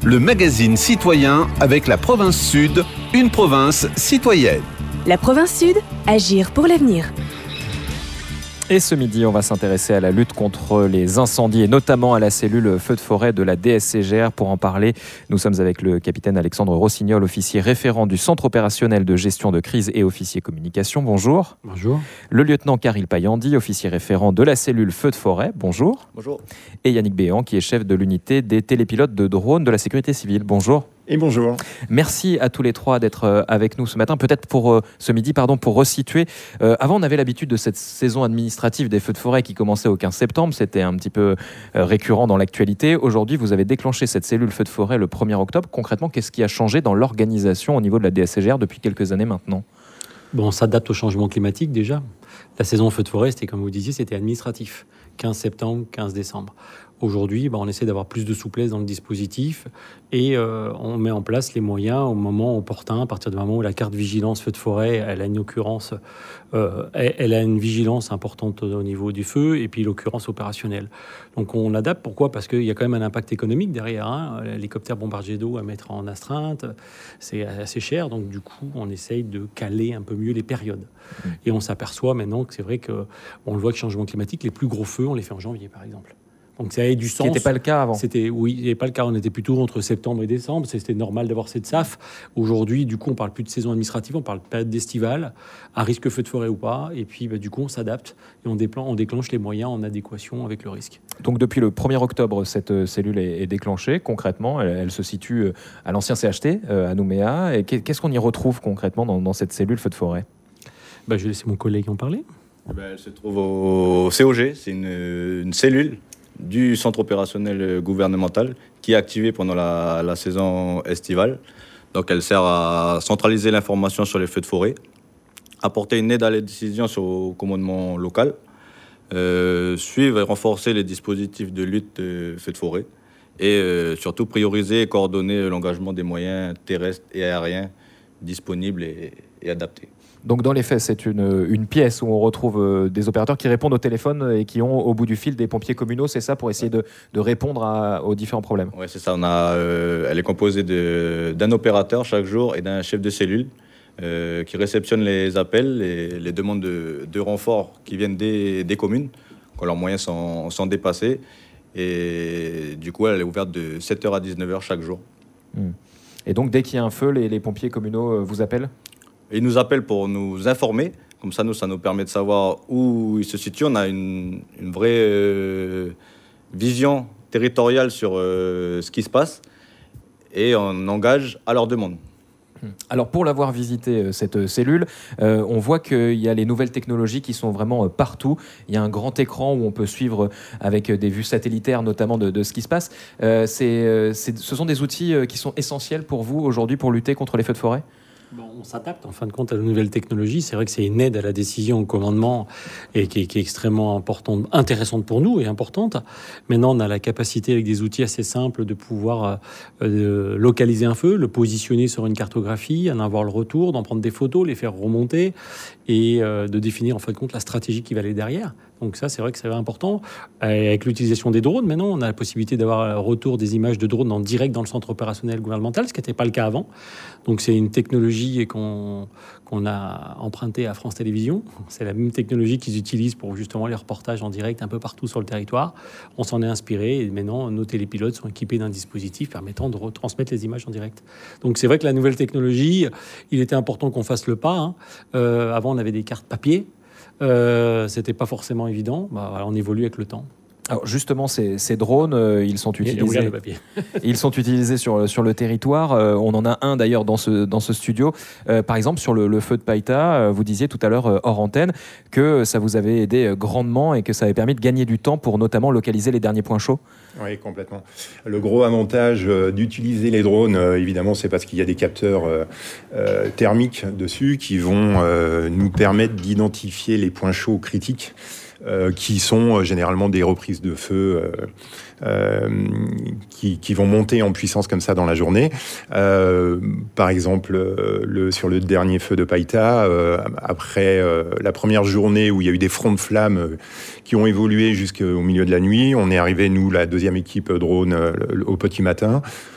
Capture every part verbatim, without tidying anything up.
le magazine citoyen avec la province Sud, une province citoyenne. La province Sud, agir pour l'avenir. Et ce midi, on va s'intéresser à la lutte contre les incendies et notamment à la cellule feu de forêt de la D S C G R. Pour en parler, nous sommes avec le capitaine Alexandre Rossignol, officier référent du Centre opérationnel de gestion de crise et officier communication. Bonjour. Bonjour. Le lieutenant Karil Payandi, officier référent de la cellule feu de forêt. Bonjour. Bonjour. Et Yannick Béhan, qui est chef de l'unité des télépilotes de drones de la sécurité civile. Bonjour. Et bonjour. Merci à tous les trois d'être avec nous ce matin. Peut-être pour euh, ce midi, pardon, pour resituer. Euh, avant, on avait l'habitude de cette saison administrative des feux de forêt qui commençait au quinze septembre. C'était un petit peu euh, récurrent dans l'actualité. Aujourd'hui, vous avez déclenché cette cellule feu de forêt le premier octobre. Concrètement, qu'est-ce qui a changé dans l'organisation au niveau de la D S C G R depuis quelques années maintenant ? Bon, on s'adapte au changement climatique déjà. La saison feu de forêt, c'était comme vous disiez, c'était administratif. quinze septembre, quinze décembre. Aujourd'hui, bah, on essaie d'avoir plus de souplesse dans le dispositif et euh, on met en place les moyens au moment opportun, à partir du moment où la carte vigilance feu de forêt, elle a une occurrence, euh, elle, elle a une vigilance importante au niveau du feu et puis l'occurrence opérationnelle. Donc on adapte. Pourquoi ? Parce qu'il y a quand même un impact économique derrière. Hein. L'hélicoptère bombardier d'eau à mettre en astreinte, c'est assez cher. Donc du coup, on essaye de caler un peu mieux les périodes. Mmh. Et on s'aperçoit maintenant que c'est vrai que on le voit que changement climatique, les plus gros feux, on les fait en janvier, par exemple. Donc ça a du sens. Ce qui n'était pas le cas avant. C'était, oui, il n'y avait pas le cas. On était plutôt entre septembre et décembre. C'était normal d'avoir cette S A F. Aujourd'hui, du coup, on ne parle plus de saison administrative, on parle de période estivale, à risque feu de forêt ou pas. Et puis, bah, du coup, on s'adapte et on, déplan- on déclenche les moyens en adéquation avec le risque. Donc depuis le premier octobre, cette cellule est, est déclenchée. Concrètement, elle, elle se situe à l'ancien C H T, à Nouméa. Et qu'est-ce qu'on y retrouve concrètement dans, dans cette cellule feu de forêt ? bah, Je vais laisser mon collègue en parler. Ben, elle se trouve au C O G. C'est une, une cellule du centre opérationnel gouvernemental qui est activé pendant la, la saison estivale. Donc elle sert à centraliser l'information sur les feux de forêt, apporter une aide à la décision sur le commandement local, euh, suivre et renforcer les dispositifs de lutte de feux de forêt et euh, surtout prioriser et coordonner l'engagement des moyens terrestres et aériens disponibles et, et adaptés. Donc dans les faits, c'est une, une pièce où on retrouve des opérateurs qui répondent au téléphone et qui ont au bout du fil des pompiers communaux, c'est ça, pour essayer de, de répondre à, aux différents problèmes ? Oui, c'est ça. On a, euh, elle est composée de, d'un opérateur chaque jour et d'un chef de cellule euh, qui réceptionne les appels et les demandes de, de renfort qui viennent des, des communes quand leurs moyens sont, sont dépassés. Et du coup, elle est ouverte de sept heures à dix-neuf heures chaque jour. Mmh. Et donc, dès qu'il y a un feu, les, les pompiers communaux vous appellent ? Ils nous appellent pour nous informer. Comme ça, nous, ça nous permet de savoir où ils se situent. On a une, une vraie euh, vision territoriale sur euh, ce qui se passe et on engage à leur demande. Alors, pour l'avoir visité, cette cellule, euh, on voit qu'il y a les nouvelles technologies qui sont vraiment partout. Il y a un grand écran où on peut suivre avec des vues satellitaires, notamment de, de ce qui se passe. Euh, c'est, c'est, ce sont des outils qui sont essentiels pour vous aujourd'hui pour lutter contre les feux de forêt ? Bon, on s'adapte en fin de compte à la nouvelle technologie. C'est vrai que c'est une aide à la décision, au commandement, et qui est, qui est extrêmement importante, intéressante pour nous et importante. Maintenant, on a la capacité, avec des outils assez simples, de pouvoir euh, localiser un feu, le positionner sur une cartographie, en avoir le retour, d'en prendre des photos, les faire remonter, et euh, de définir en fin de compte la stratégie qui va aller derrière. Donc ça, c'est vrai que c'est important. Avec l'utilisation des drones, maintenant, on a la possibilité d'avoir un retour des images de drones en direct dans le centre opérationnel gouvernemental, ce qui n'était pas le cas avant. Donc c'est une technologie qu'on, qu'on a empruntée à France Télévisions. C'est la même technologie qu'ils utilisent pour justement les reportages en direct un peu partout sur le territoire. On s'en est inspiré et maintenant, nos télépilotes sont équipés d'un dispositif permettant de retransmettre les images en direct. Donc c'est vrai que la nouvelle technologie, il était important qu'on fasse le pas. Hein. Euh, avant, on avait des cartes papier. Euh, c'était pas forcément évident. Bah, voilà, on évolue avec le temps. Alors justement, ces, ces drones, euh, ils sont utilisés. Le papier. Ils sont utilisés sur sur le territoire. Euh, on en a un d'ailleurs dans ce dans ce studio. Euh, par exemple, sur le, le feu de Païta, euh, vous disiez tout à l'heure euh, hors antenne que ça vous avait aidé grandement et que ça avait permis de gagner du temps pour notamment localiser les derniers points chauds. Oui, complètement. Le gros avantage euh, d'utiliser les drones, euh, évidemment, c'est parce qu'il y a des capteurs euh, euh, thermiques dessus qui vont euh, nous permettre d'identifier les points chauds critiques. Euh, qui sont euh, généralement des reprises de feu euh, euh, qui, qui vont monter en puissance comme ça dans la journée. Euh, par exemple, euh, le, sur le dernier feu de Païta, euh, après euh, la première journée où il y a eu des fronts de flammes euh, qui ont évolué jusqu'au milieu de la nuit, on est arrivé, nous, la deuxième équipe drone, euh, au petit matin.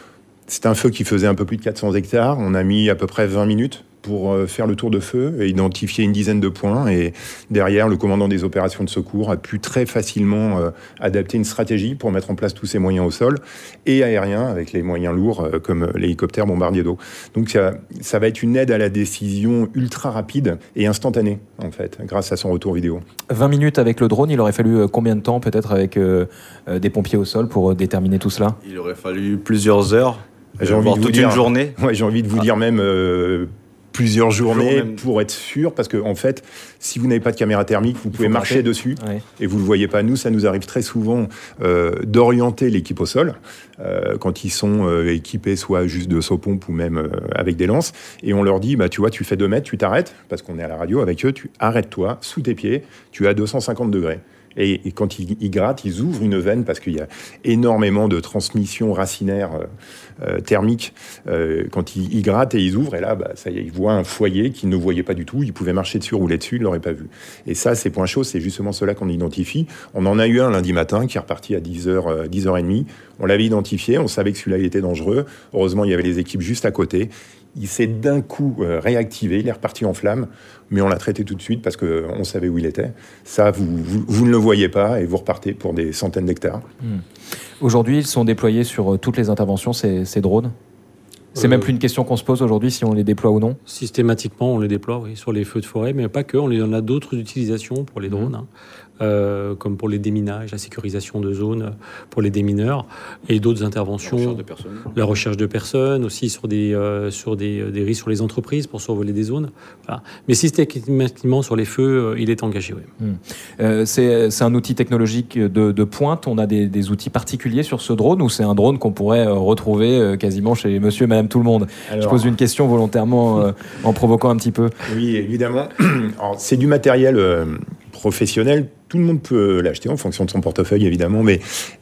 c'est un feu qui faisait un peu plus de quatre cents hectares. On a mis à peu près vingt minutes pour faire le tour de feu et identifier une dizaine de points. Et derrière, le commandant des opérations de secours a pu très facilement euh, adapter une stratégie pour mettre en place tous ces moyens au sol et aériens avec les moyens lourds euh, comme l'hélicoptère bombardier d'eau. Donc ça, ça va être une aide à la décision ultra rapide et instantanée, en fait, grâce à son retour vidéo. vingt minutes avec le drone, il aurait fallu combien de temps peut-être avec euh, des pompiers au sol pour déterminer tout cela ? Il aurait fallu plusieurs heures, j'ai envie de vous toute dire, une journée. Ouais, j'ai envie de vous ah. dire même... Euh, plusieurs journées même. pour être sûr, parce que en fait, si vous n'avez pas de caméra thermique, vous pouvez marcher dessus ouais. et vous le voyez pas. Nous, ça nous arrive très souvent euh, d'orienter l'équipe au sol euh, quand ils sont euh, équipés soit juste de saut-pompe ou même euh, avec des lances, et on leur dit, bah tu vois, tu fais deux mètres, tu t'arrêtes parce qu'on est à la radio avec eux, tu arrêtes-toi sous tes pieds, tu es à deux cent cinquante degrés. Et, et quand ils, ils grattent, ils ouvrent une veine parce qu'il y a énormément de transmission racinaire euh, euh, thermique. Euh, quand ils, ils grattent et ils ouvrent, et là, bah, ça y est, ils voient un foyer qu'ils ne voyaient pas du tout. Ils pouvaient marcher dessus, rouler dessus, ils ne l'auraient pas vu. Et ça, ces points chauds, c'est justement cela qu'on identifie. On en a eu un lundi matin qui est reparti à dix heures, euh, dix heures trente. On l'avait identifié, on savait que celui-là, il était dangereux. Heureusement, il y avait les équipes juste à côté. Il s'est d'un coup euh, réactivé, il est reparti en flammes, mais on l'a traité tout de suite parce qu'on savait où il était. Ça, vous, vous, vous ne le voyez pas et vous repartez pour des centaines d'hectares. Mmh. Aujourd'hui, ils sont déployés sur toutes les interventions, ces, ces drones ? C'est euh, même plus une question qu'on se pose aujourd'hui, si on les déploie ou non ? Systématiquement, on les déploie oui, sur les feux de forêt, mais pas que. On en a d'autres utilisations pour les drones. Mmh. Hein. Euh, comme pour les déminages, la sécurisation de zones pour les démineurs et d'autres interventions, la recherche de personnes, la recherche de personnes aussi sur des euh, sur des, des risques sur les entreprises pour survoler des zones. Voilà. Mais systématiquement sur les feux, euh, il est engagé. Oui. Mmh. Euh, c'est, c'est un outil technologique de, de pointe. On a des, des outils particuliers sur ce drone ou c'est un drone qu'on pourrait retrouver euh, quasiment chez Monsieur et Madame tout le monde ? Alors, je pose une question volontairement euh, en provoquant un petit peu. Oui, évidemment. Alors, c'est du matériel euh, professionnel. Tout le monde peut l'acheter en fonction de son portefeuille, évidemment, mais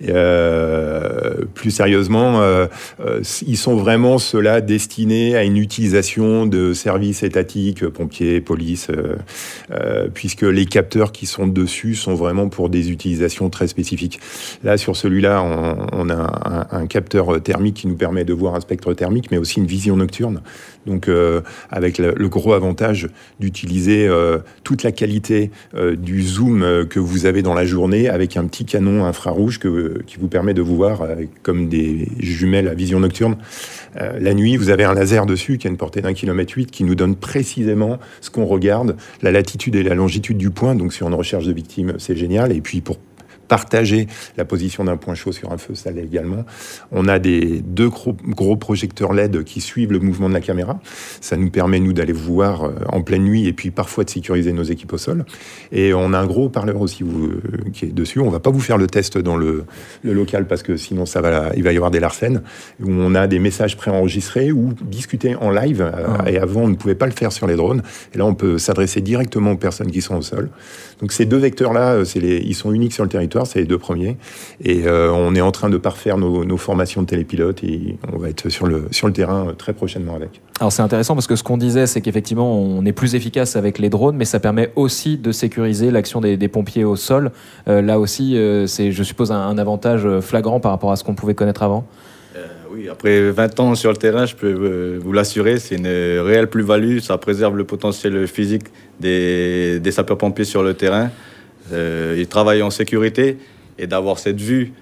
euh, plus sérieusement, euh, euh, ils sont vraiment ceux-là destinés à une utilisation de services étatiques, pompiers, police, euh, euh, puisque les capteurs qui sont dessus sont vraiment pour des utilisations très spécifiques. Là, sur celui-là, on, on a un, un capteur thermique qui nous permet de voir un spectre thermique, mais aussi une vision nocturne. Donc, euh, avec le, le gros avantage d'utiliser euh, toute la qualité euh, du zoom euh, que vous avez dans la journée avec un petit canon infrarouge que, qui vous permet de vous voir euh, comme des jumelles à vision nocturne. Euh, la nuit, vous avez un laser dessus qui a une portée d'un kilomètre huit qui nous donne précisément ce qu'on regarde, la latitude et la longitude du point. Donc, sur une recherche de victimes, c'est génial. Et puis, pour partager la position d'un point chaud sur un feu, ça l'est également. On a des deux gros, gros projecteurs L E D qui suivent le mouvement de la caméra. Ça nous permet, nous, d'aller voir en pleine nuit et puis parfois de sécuriser nos équipes au sol. Et on a un gros haut-parleur aussi vous, euh, qui est dessus. On va pas vous faire le test dans le, le local parce que sinon, ça va, il va y avoir des larcènes, où on a des messages préenregistrés ou discutés en live. Ah. Et avant, on ne pouvait pas le faire sur les drones. Et là, on peut s'adresser directement aux personnes qui sont au sol. Donc ces deux vecteurs-là, c'est les, ils sont uniques sur le territoire, c'est les deux premiers. Et euh, on est en train de parfaire nos, nos formations de télépilotes et on va être sur le, sur le terrain très prochainement avec. Alors c'est intéressant parce que ce qu'on disait, c'est qu'effectivement, on est plus efficace avec les drones, mais ça permet aussi de sécuriser l'action des, des pompiers au sol. Euh, là aussi, euh, c'est, je suppose, un, un avantage flagrant par rapport à ce qu'on pouvait connaître avant. Euh, oui, après vingt ans sur le terrain, je peux euh, vous l'assurer, c'est une réelle plus-value. Ça préserve le potentiel physique des, des sapeurs-pompiers sur le terrain. Euh, ils travaillent en sécurité et d'avoir cette vue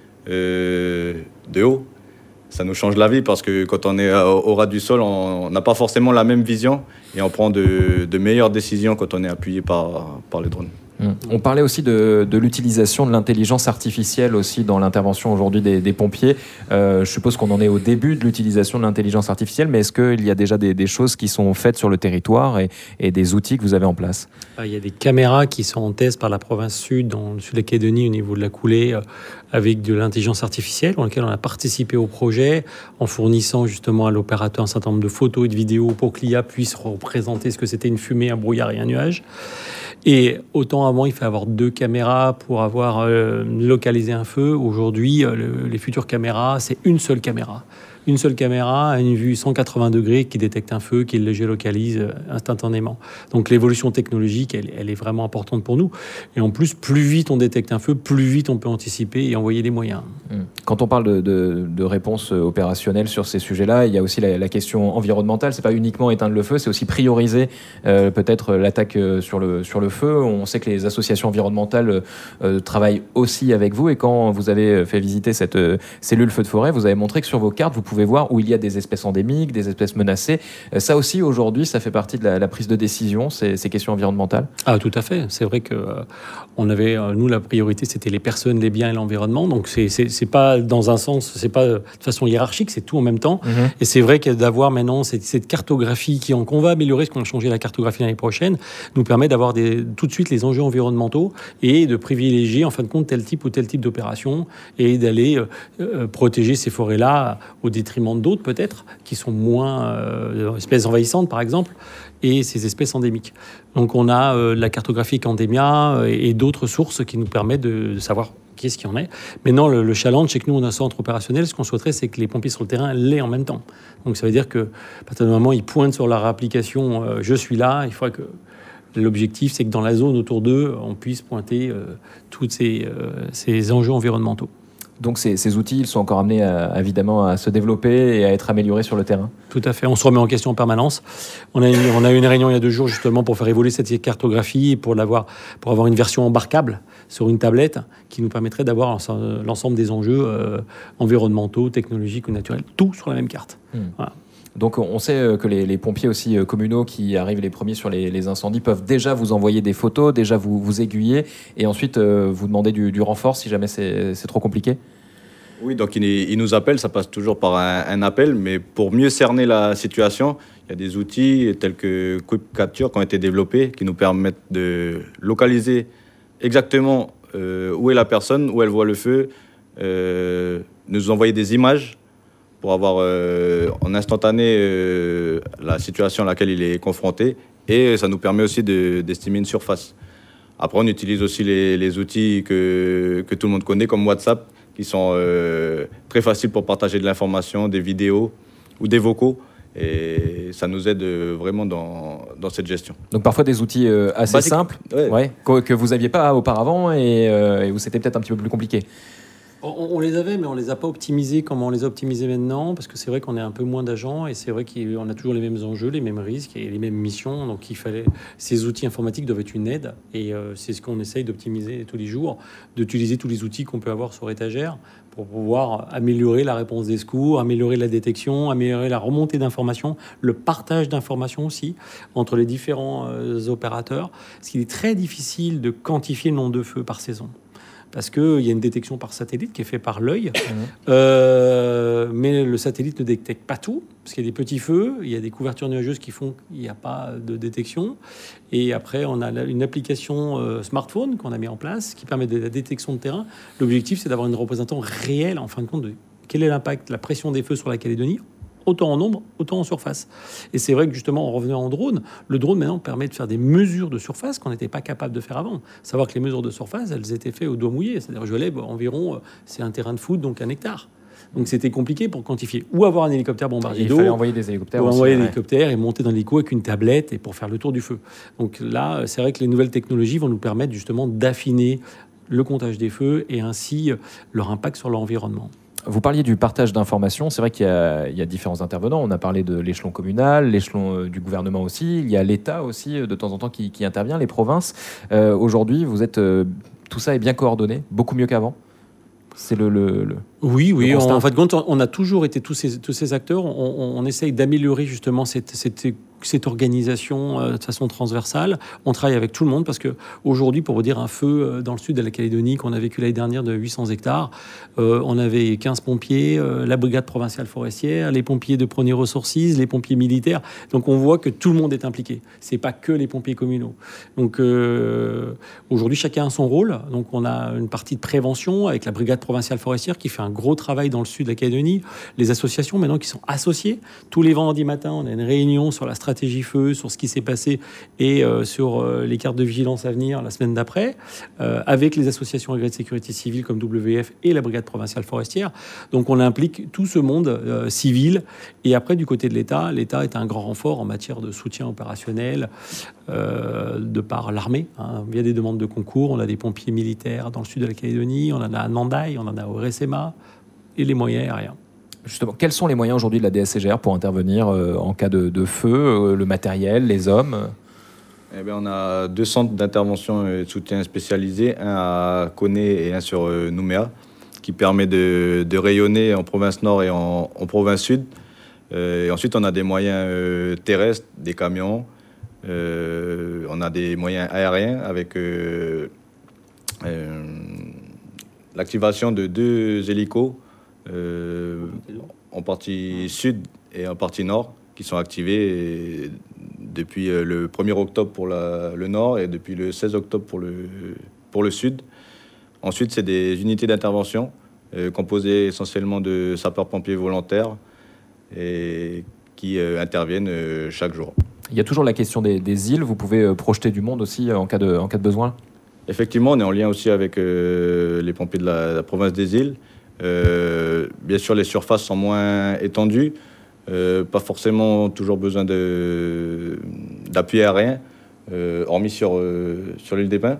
euh, de haut, ça nous change la vie parce que quand on est au, au ras du sol, on n'a pas forcément la même vision et on prend de, de meilleures décisions quand on est appuyé par, par le drone. On parlait aussi de, de l'utilisation de l'intelligence artificielle aussi dans l'intervention aujourd'hui des, des pompiers. Euh, je suppose qu'on en est au début de l'utilisation de l'intelligence artificielle, mais est-ce qu'il y a déjà des, des choses qui sont faites sur le territoire et, et des outils que vous avez en place ? Il y a des caméras qui sont en test par la province sud, dans le sud de la Calédonie, au niveau de la coulée, euh, avec de l'intelligence artificielle, dans laquelle on a participé au projet, en fournissant justement à l'opérateur un certain nombre de photos et de vidéos pour que l'I A puisse représenter ce que c'était une fumée, un brouillard et un nuage. Et autant avant, il fallait avoir deux caméras pour avoir euh, localisé un feu. Aujourd'hui, euh, le, les futures caméras, c'est une seule caméra. une seule caméra, une vue cent quatre-vingts degrés qui détecte un feu, qui le géolocalise instantanément. Donc l'évolution technologique, elle, elle est vraiment importante pour nous. Et en plus, plus vite on détecte un feu, plus vite on peut anticiper et envoyer des moyens. Quand on parle de, de, de réponse opérationnelle sur ces sujets-là, il y a aussi la, la question environnementale. C'est pas uniquement éteindre le feu, c'est aussi prioriser euh, peut-être l'attaque sur le, sur le feu. On sait que les associations environnementales euh, travaillent aussi avec vous. Et quand vous avez fait visiter cette euh, cellule feu de forêt, vous avez montré que sur vos cartes, vous pouvez voir où il y a des espèces endémiques, des espèces menacées. Euh, ça aussi, aujourd'hui, ça fait partie de la, la prise de décision, ces, ces questions environnementales. Ah, tout à fait. C'est vrai que euh, on avait, euh, nous, la priorité, c'était les personnes, les biens et l'environnement. Donc, c'est, c'est, c'est pas dans un sens, c'est pas de façon hiérarchique, c'est tout en même temps. Mmh. Et c'est vrai que d'avoir maintenant cette, cette cartographie qui, qu'on va améliorer, ce qu'on a changé la cartographie l'année prochaine, nous permet d'avoir des, tout de suite les enjeux environnementaux et de privilégier, en fin de compte, tel type ou tel type d'opération et d'aller euh, euh, protéger ces forêts-là au détriment d'autres, peut-être, qui sont moins euh, espèces envahissantes, par exemple, et ces espèces endémiques. Donc, on a euh, la cartographie Candemia euh, et, et d'autres sources qui nous permettent de, de savoir qu'est-ce qu'il y en est. Maintenant, le, le challenge, c'est que nous, on a un centre opérationnel. Ce qu'on souhaiterait, c'est que les pompiers sur le terrain l'aient en même temps. Donc, ça veut dire qu'à partir du moment où ils pointent sur leur application euh, « Je suis là », il faudrait que l'objectif, c'est que dans la zone autour d'eux, on puisse pointer euh, tous ces, euh, ces enjeux environnementaux. Donc ces, ces outils, ils sont encore amenés à, évidemment à se développer et à être améliorés sur le terrain. Tout à fait. On se remet en question en permanence. On a, une, on a eu une réunion il y a deux jours justement pour faire évoluer cette cartographie et pour, l'avoir, pour avoir une version embarquable sur une tablette qui nous permettrait d'avoir l'ensemble des enjeux euh, environnementaux, technologiques ou naturels, tout sur la même carte. Mmh. Voilà. Donc on sait que les, les pompiers aussi communaux qui arrivent les premiers sur les, les incendies peuvent déjà vous envoyer des photos, déjà vous, vous aiguiller et ensuite euh, vous demander du, du renfort si jamais c'est, c'est trop compliqué. Oui, donc ils il nous appellent, ça passe toujours par un, un appel, mais pour mieux cerner la situation, il y a des outils tels que Quick Capture qui ont été développés, qui nous permettent de localiser exactement euh, où est la personne, où elle voit le feu, euh, nous envoyer des images pour avoir euh, en instantané euh, la situation à laquelle il est confronté. Et ça nous permet aussi de, d'estimer une surface. Après, on utilise aussi les, les outils que, que tout le monde connaît, comme WhatsApp, qui sont euh, très faciles pour partager de l'information, des vidéos ou des vocaux. Et ça nous aide vraiment dans, dans cette gestion. Donc parfois des outils euh, assez Basique. simples ouais. Ouais, que, que vous n'aviez pas auparavant et, euh, et où c'était peut-être un petit peu plus compliqué. On, on les avait, mais on les a pas optimisés comme on les a optimisés maintenant, parce que c'est vrai qu'on est un peu moins d'agents et c'est vrai qu'on a toujours les mêmes enjeux, les mêmes risques et les mêmes missions. Donc il fallait, ces outils informatiques doivent être une aide et euh, c'est ce qu'on essaye d'optimiser tous les jours, d'utiliser tous les outils qu'on peut avoir sur étagère pour pouvoir améliorer la réponse des secours, améliorer la détection, améliorer la remontée d'informations, le partage d'informations aussi entre les différents euh, opérateurs. Parce qu'il est très difficile de quantifier le nombre de feux par saison. Parce qu'il y a une détection par satellite qui est faite par l'œil. Mmh. Euh, mais le satellite ne détecte pas tout, parce qu'il y a des petits feux, il y a des couvertures nuageuses qui font qu'il n'y a pas de détection. Et après, on a une application euh, smartphone qu'on a mis en place qui permet de la détection de terrain. L'objectif, c'est d'avoir une représentation réelle, en fin de compte, de quel est l'impact, la pression des feux sur la Calédonie, autant en nombre, autant en surface. Et c'est vrai que justement, en revenant en drone, le drone maintenant permet de faire des mesures de surface qu'on n'était pas capable de faire avant. Savoir que les mesures de surface, elles étaient faites au doigt mouillé. C'est-à-dire, je lève environ, c'est un terrain de foot, donc un hectare. Donc c'était compliqué pour quantifier. Ou avoir un hélicoptère bombardier d'eau. Il fallait envoyer des hélicoptères ou aussi. envoyer ouais. des hélicoptères et monter dans l'hélico avec une tablette et pour faire le tour du feu. Donc là, c'est vrai que les nouvelles technologies vont nous permettre justement d'affiner le comptage des feux et ainsi leur impact sur l'environnement. Vous parliez du partage d'informations. C'est vrai qu'il y a, il y a différents intervenants. On a parlé de l'échelon communal, l'échelon euh, du gouvernement aussi. Il y a l'État aussi, euh, de temps en temps, qui, qui intervient, les provinces. Euh, aujourd'hui, vous êtes, euh, tout ça est bien coordonné, beaucoup mieux qu'avant. C'est le, le, le oui, oui. Le en, en fait, on a toujours été tous ces, tous ces acteurs. On, on, on essaye d'améliorer justement cette, cette, cette organisation euh, de façon transversale. On travaille avec tout le monde parce que aujourd'hui, pour vous dire, un feu dans le sud de la Calédonie qu'on a vécu l'année dernière de huit cents hectares, euh, on avait quinze pompiers, euh, la brigade provinciale forestière, les pompiers de Premier Ressources, les pompiers militaires. Donc on voit que tout le monde est impliqué. C'est pas que les pompiers communaux. Donc euh, aujourd'hui, chacun a son rôle. Donc on a une partie de prévention avec la brigade provinciale forestière qui fait un gros travail dans le sud de la Calédonie. Les associations maintenant qui sont associées. Tous les vendredis matins, on a une réunion sur la stratégie stratégie feu, sur ce qui s'est passé et euh, sur euh, les cartes de vigilance à venir la semaine d'après, euh, avec les associations agréées de sécurité civile comme W F et la brigade provinciale forestière. Donc on implique tout ce monde euh, civil. Et après, du côté de l'État, l'État est un grand renfort en matière de soutien opérationnel euh, de par l'armée. Hein. Il y a des demandes de concours, on a des pompiers militaires dans le sud de la Calédonie, on en a à Nandaï, on en a au Resema, et les moyens aériens. Justement, quels sont les moyens aujourd'hui de la D S C G R pour intervenir euh, en cas de, de feu, euh, le matériel, les hommes? Eh bien, on a deux centres d'intervention et de soutien spécialisés, un à Koné et un sur euh, Nouméa, qui permet de, de rayonner en province nord et en, en province sud. Euh, et ensuite, on a des moyens euh, terrestres, des camions. Euh, on a des moyens aériens avec euh, euh, l'activation de deux hélicos euh, en partie sud et en partie nord qui sont activés depuis le premier octobre pour la, le nord et depuis le seize octobre pour le, pour le sud. Ensuite, c'est des unités d'intervention euh, composées essentiellement de sapeurs-pompiers volontaires et qui euh, interviennent euh, chaque jour. Il y a toujours la question des, des îles. Vous pouvez euh, projeter du monde aussi euh, en, cas de, en cas de besoin? Effectivement, on est en lien aussi avec euh, les pompiers de la, la province des îles. Euh, bien sûr, les surfaces sont moins étendues. Euh, pas forcément toujours besoin de, d'appui aérien, euh, hormis sur, euh, sur l'île des Pins.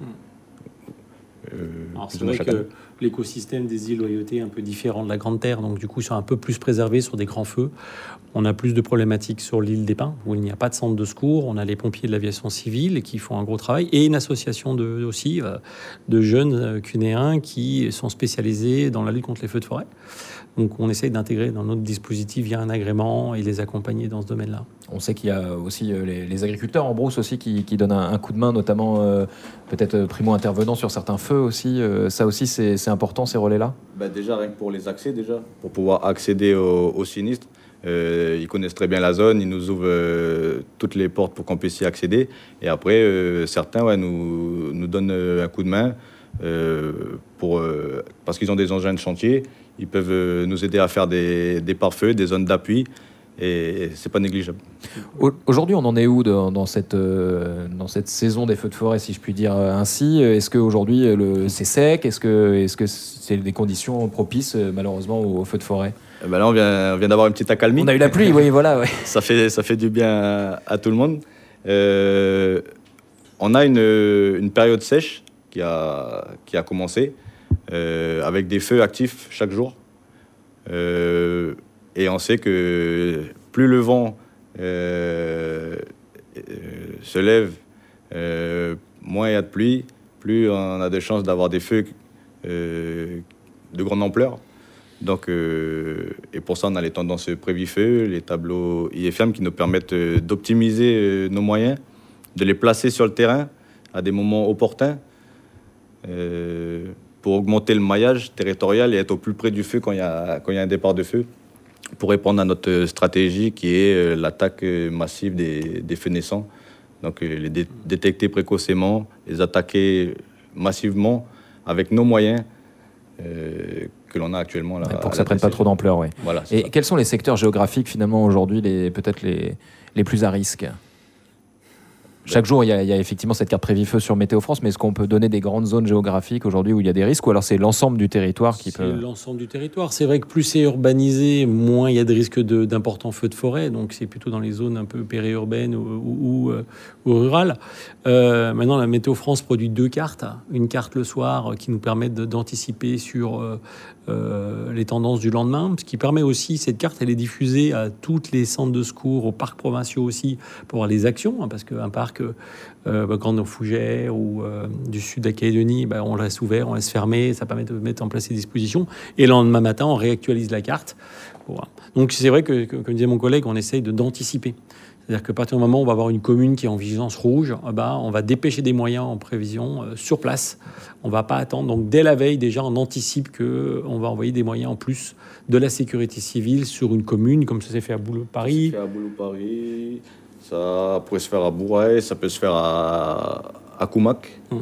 Euh, Alors, c'est vrai que année. L'écosystème des îles Loyauté est un peu différent de la Grande Terre, donc du coup, ils sont un peu plus préservés sur des grands feux. On a plus de problématiques sur l'île des Pins, où il n'y a pas de centre de secours. On a les pompiers de l'aviation civile qui font un gros travail, et une association de, aussi de jeunes cunéens qui sont spécialisés dans la lutte contre les feux de forêt. Donc on essaye d'intégrer dans notre dispositif via un agrément et les accompagner dans ce domaine-là. On sait qu'il y a aussi les, les agriculteurs en brousse aussi qui, qui donnent un, un coup de main, notamment euh, peut-être primo-intervenants sur certains feux aussi. Euh, ça aussi, c'est, c'est important, ces relais-là? Bah déjà, rien que pour les accès, déjà, pour pouvoir accéder au, au sinistre. Euh, ils connaissent très bien la zone, ils nous ouvrent euh, toutes les portes pour qu'on puisse y accéder. Et après, euh, certains ouais, nous, nous donnent un coup de main euh, pour, euh, parce qu'ils ont des engins de chantier. Ils peuvent nous aider à faire des, des pare-feux, des zones d'appui, et c'est pas négligeable. Aujourd'hui, on en est où dans, dans, cette, euh, dans cette saison des feux de forêt, si je puis dire ainsi? Est-ce qu'aujourd'hui, le, c'est sec? Est-ce que, est-ce que c'est des conditions propices, malheureusement, aux, aux feux de forêt? Eh ben là, on vient, on vient d'avoir une petite accalmie. On a eu la pluie, oui, voilà. Ouais. Ça fait, ça fait du bien à, à tout le monde. Euh, on a une, une période sèche qui a, qui a commencé. Euh, avec des feux actifs chaque jour. Euh, et on sait que plus le vent euh, euh, se lève, euh, moins il y a de pluie, plus on a de chances d'avoir des feux euh, de grande ampleur. Donc, euh, et pour ça, on a les tendances Prévifeu, les tableaux I F M qui nous permettent d'optimiser nos moyens, de les placer sur le terrain à des moments opportuns. Euh, pour augmenter le maillage territorial et être au plus près du feu quand il y a, quand il y a un départ de feu, pour répondre à notre stratégie qui est l'attaque massive des, des feux naissants. Donc les dé- détecter précocement, les attaquer massivement avec nos moyens euh, que l'on a actuellement. Là, pour que ça ne prenne pas trop d'ampleur, oui. Voilà, et ça. Quels sont les secteurs géographiques finalement aujourd'hui, les, peut-être les, les plus à risque? Chaque jour, il y, a, il y a effectivement cette carte Prévifeu sur Météo France, mais est-ce qu'on peut donner des grandes zones géographiques aujourd'hui où il y a des risques, ou alors c'est l'ensemble du territoire qui c'est peut... C'est l'ensemble du territoire. C'est vrai que plus c'est urbanisé, moins il y a de risques de, d'importants feux de forêt, donc c'est plutôt dans les zones un peu périurbaines ou, ou, ou, ou rurales. Euh, maintenant, la Météo France produit deux cartes. Une carte le soir qui nous permet de, d'anticiper sur euh, euh, les tendances du lendemain, ce qui permet aussi, cette carte, elle est diffusée à tous les centres de secours, aux parcs provinciaux aussi, pour avoir les actions, hein, parce qu'un parc Euh, bah, Grande Fougère ou euh, du sud de la Calédonie, bah, on laisse ouvert, on laisse fermer, ça permet de mettre en place ces dispositions. Et le lendemain matin, on réactualise la carte. Voilà. Donc c'est vrai que, que, comme disait mon collègue, on essaye de, d'anticiper. C'est-à-dire qu'à partir du moment où on va avoir une commune qui est en vigilance rouge, bah, on va dépêcher des moyens en prévision euh, sur place. On ne va pas attendre. Donc dès la veille, déjà, on anticipe qu'on va envoyer des moyens en plus de la sécurité civile sur une commune, comme ça s'est fait à Boulogne-Paris. Ça s'est fait à Boulogne-Paris. Ça pourrait se faire à Bourail, ça peut se faire à, à Koumak. Mmh.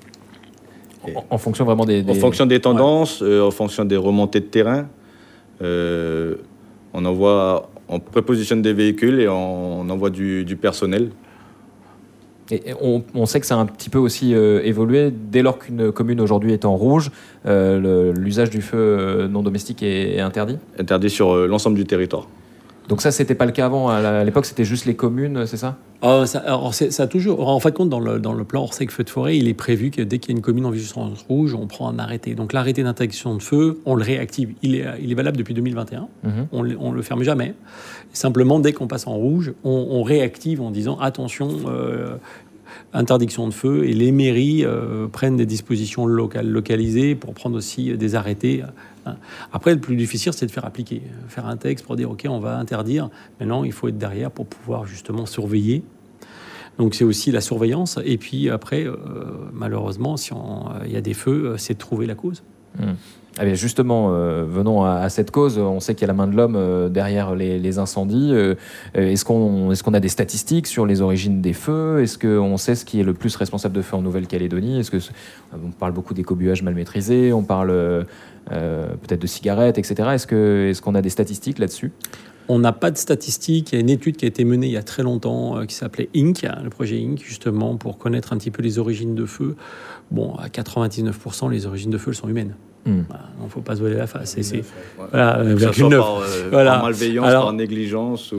En, en fonction vraiment des... des... En fonction des tendances, ouais. euh, en fonction des remontées de terrain. Euh, on envoie, on prépositionne des véhicules et on, on envoie du, du personnel. Et on, on sait que ça a un petit peu aussi euh, évolué. Dès lors qu'une commune aujourd'hui est en rouge, euh, le, l'usage du feu non domestique est, est interdit ? Interdit sur euh, l'ensemble du territoire. Donc ça, c'était pas le cas avant. À l'époque, c'était juste les communes, c'est ça ? Oh, ça, alors c'est, ça a toujours. En fait, compte dans le dans le plan Orsec feu de forêt, il est prévu que dès qu'il y a une commune en vigilance rouge, on prend un arrêté. Donc l'arrêté d'interdiction de feu, on le réactive. Il est il est valable depuis deux mille vingt et un. Mm-hmm. On on le ferme jamais. Simplement, dès qu'on passe en rouge, on, on réactive en disant attention. Euh, interdiction de feu, et les mairies euh, prennent des dispositions locales, localisées pour prendre aussi des arrêtés. Après, le plus difficile, c'est de faire appliquer, faire un texte pour dire ok, on va interdire. Maintenant, il faut être derrière pour pouvoir justement surveiller. Donc c'est aussi la surveillance. Et puis après, euh, malheureusement, si il y a des feux, c'est de trouver la cause. Mmh. Ah bien justement, euh, venons à, à cette cause. On sait qu'il y a la main de l'homme euh, derrière les, les incendies. Euh, est-ce qu'on, est-ce qu'on a des statistiques sur les origines des feux ? Est-ce qu'on sait ce qui est le plus responsable de feux en Nouvelle-Calédonie ? Est-ce que on parle beaucoup d'écobuage mal maîtrisé ? On parle euh, peut-être de cigarettes, et cetera. Est-ce que, est-ce qu'on a des statistiques là-dessus ? On n'a pas de statistiques. Il y a une étude qui a été menée il y a très longtemps euh, qui s'appelait I N C, le projet I N C, justement, pour connaître un petit peu les origines de feu. Bon, à quatre-vingt-dix-neuf pour cent, les origines de feu, elles sont humaines. Mmh. Voilà, il ne faut pas se voiler la face. C'est, c'est, ouais. voilà, que ça soit par, euh, voilà. par malveillance, Alors, par négligence ou...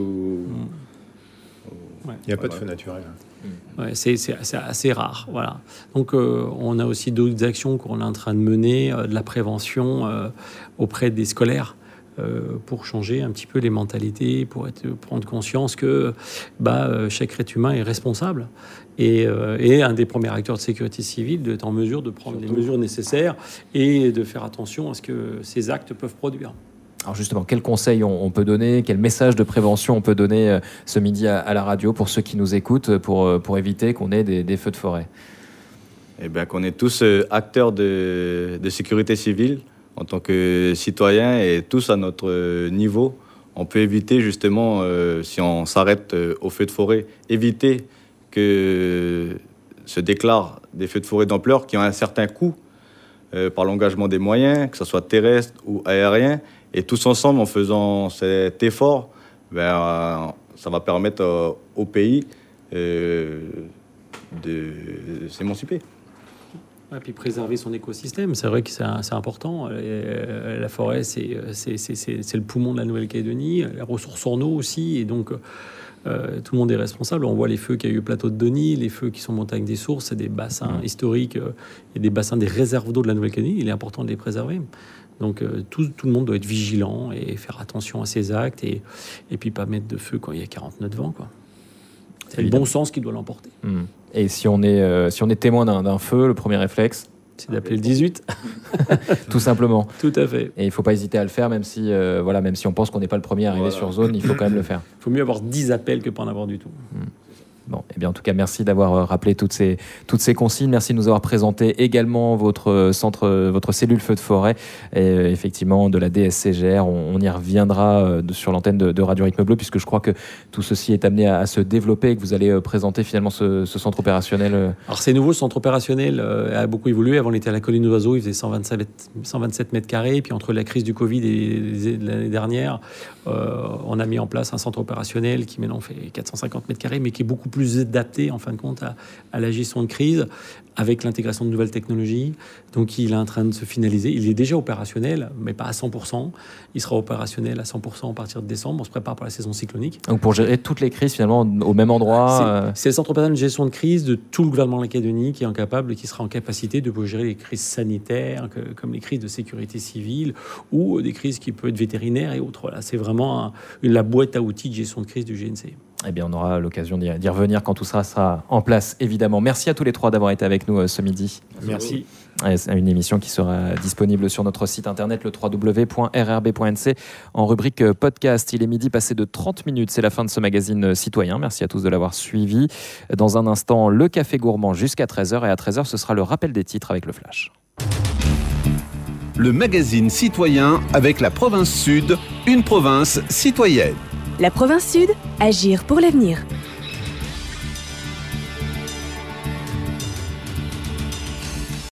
Il n'y a pas de feu naturel. Ouais, c'est, c'est, c'est assez rare. Voilà. Donc, euh, on a aussi d'autres actions qu'on est en train de mener, euh, de la prévention euh, auprès des scolaires. Euh, pour changer un petit peu les mentalités, pour être, prendre conscience que bah, euh, chaque être humain est responsable et, euh, et un des premiers acteurs de sécurité civile d'être en mesure de prendre Surtout. les mesures nécessaires et de faire attention à ce que ces actes peuvent produire. Alors justement, quels conseils on, on peut donner, quel message de prévention on peut donner euh, ce midi à, à la radio pour ceux qui nous écoutent pour, pour éviter qu'on ait des, des feux de forêt ? Eh bien, qu'on est tous euh, acteurs de, de sécurité civile. En tant que citoyens et tous à notre niveau, on peut éviter justement, euh, si on s'arrête euh, aux feux de forêt, éviter que se déclarent des feux de forêt d'ampleur qui ont un certain coût euh, par l'engagement des moyens, que ce soit terrestre ou aérien. Et tous ensemble, en faisant cet effort, ben, euh, ça va permettre euh, au pays euh, de s'émanciper. Et puis préserver son écosystème, c'est vrai que c'est, c'est important. Et la forêt, c'est, c'est, c'est, c'est le poumon de la Nouvelle-Calédonie, la ressource en eau aussi, et donc euh, tout le monde est responsable. On voit les feux qu'il y a eu au plateau de Denis, les feux qui sont montés avec des sources, c'est des bassins historiques, euh, et des bassins des réserves d'eau de la Nouvelle-Calédonie. Il est important de les préserver. Donc euh, tout, tout le monde doit être vigilant et faire attention à ses actes, et, et puis pas mettre de feu quand il y a quarante nœuds de vent, quoi. C'est Évidemment. Le bon sens qui doit l'emporter. Mmh. Et si on est, euh, si on est témoin d'un, d'un feu, le premier réflexe, c'est d'appeler le dix-huit. Tout simplement. Tout à fait. Et il ne faut pas hésiter à le faire, même si, euh, voilà, même si on pense qu'on n'est pas le premier à arriver voilà. sur zone, il faut quand même le faire. Il faut mieux avoir dix appels que pas en avoir du tout. Mmh. Bon, eh bien, en tout cas, merci d'avoir rappelé toutes ces, toutes ces consignes. Merci de nous avoir présenté également votre centre, votre cellule feu de forêt, et effectivement de la D S C G R. On, on y reviendra de, sur l'antenne de, de Radio Rythme Bleu, puisque je crois que tout ceci est amené à, à se développer et que vous allez présenter finalement ce, ce centre opérationnel. Alors, c'est nouveau, ce centre opérationnel euh, a beaucoup évolué. Avant, on était à la colline d'Oiseaux, il faisait cent vingt-sept mètres carrés. Puis, entre la crise du Covid et l'année dernière, euh, on a mis en place un centre opérationnel qui maintenant fait quatre cent cinquante mètres carrés, mais qui est beaucoup plus plus adapté en fin de compte à, à la gestion de crise avec l'intégration de nouvelles technologies. Donc il est en train de se finaliser. Il est déjà opérationnel, mais pas à cent pour cent. Il sera opérationnel à cent pour cent à partir de décembre. On se prépare pour la saison cyclonique. Donc pour gérer toutes les crises finalement au même endroit. C'est, euh... c'est le centre opérationnel de gestion de crise de tout le gouvernement de la Calédonie qui est incapable, qui sera en capacité de gérer les crises sanitaires, que, comme les crises de sécurité civile ou des crises qui peuvent être vétérinaires et autres. Voilà, c'est vraiment un, la boîte à outils de gestion de crise du G N C. Eh bien, on aura l'occasion d'y, d'y revenir quand tout ça sera en place, évidemment. Merci à tous les trois d'avoir été avec nous ce midi. Merci. C'est une émission qui sera disponible sur notre site internet, le w w w point r r b point n c, en rubrique podcast. Il est midi passé de trente minutes. C'est la fin de ce magazine citoyen. Merci à tous de l'avoir suivi. Dans un instant, le Café Gourmand jusqu'à treize heures. Et à treize heures, ce sera le rappel des titres avec le Flash. Le magazine citoyen avec la province Sud, une province citoyenne. La province Sud, agir pour l'avenir.